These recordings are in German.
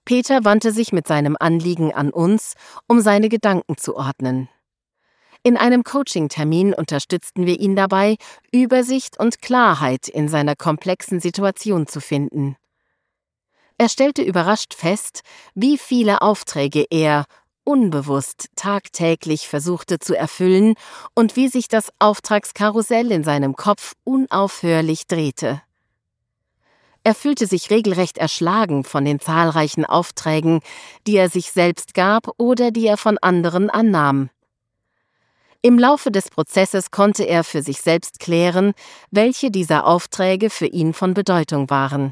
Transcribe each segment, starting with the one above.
Peter wandte sich mit seinem Anliegen an uns, um seine Gedanken zu ordnen. In einem Coaching-Termin unterstützten wir ihn dabei, Übersicht und Klarheit in seiner komplexen Situation zu finden. Er stellte überrascht fest, wie viele Aufträge er unbewusst tagtäglich versuchte zu erfüllen und wie sich das Auftragskarussell in seinem Kopf unaufhörlich drehte. Er fühlte sich regelrecht erschlagen von den zahlreichen Aufträgen, die er sich selbst gab oder die er von anderen annahm. Im Laufe des Prozesses konnte er für sich selbst klären, welche dieser Aufträge für ihn von Bedeutung waren.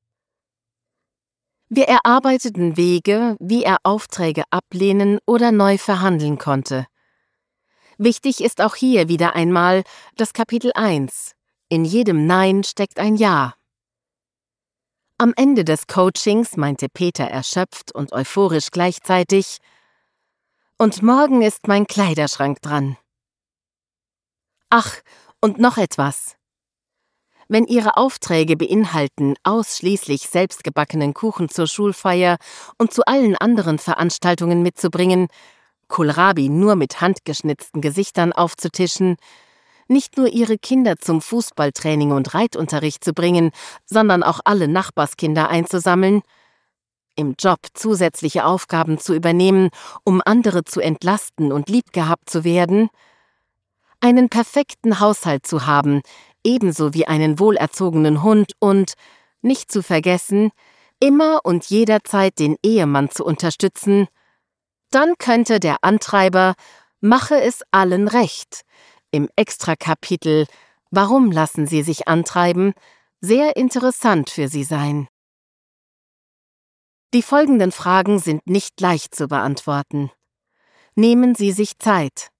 Wir erarbeiteten Wege, wie er Aufträge ablehnen oder neu verhandeln konnte. Wichtig ist auch hier wieder einmal das Kapitel 1. In jedem Nein steckt ein Ja. Am Ende des Coachings meinte Peter erschöpft und euphorisch gleichzeitig: Und morgen ist mein Kleiderschrank dran. Ach, und noch etwas. Wenn Ihre Aufträge beinhalten, ausschließlich selbstgebackenen Kuchen zur Schulfeier und zu allen anderen Veranstaltungen mitzubringen, Kohlrabi nur mit handgeschnitzten Gesichtern aufzutischen, nicht nur Ihre Kinder zum Fußballtraining und Reitunterricht zu bringen, sondern auch alle Nachbarskinder einzusammeln, im Job zusätzliche Aufgaben zu übernehmen, um andere zu entlasten und liebgehabt zu werden, einen perfekten Haushalt zu haben, ebenso wie einen wohlerzogenen Hund und, nicht zu vergessen, immer und jederzeit den Ehemann zu unterstützen, dann könnte der Antreiber »Mache es allen recht« im Extrakapitel »Warum lassen Sie sich antreiben?« sehr interessant für Sie sein. Die folgenden Fragen sind nicht leicht zu beantworten. Nehmen Sie sich Zeit.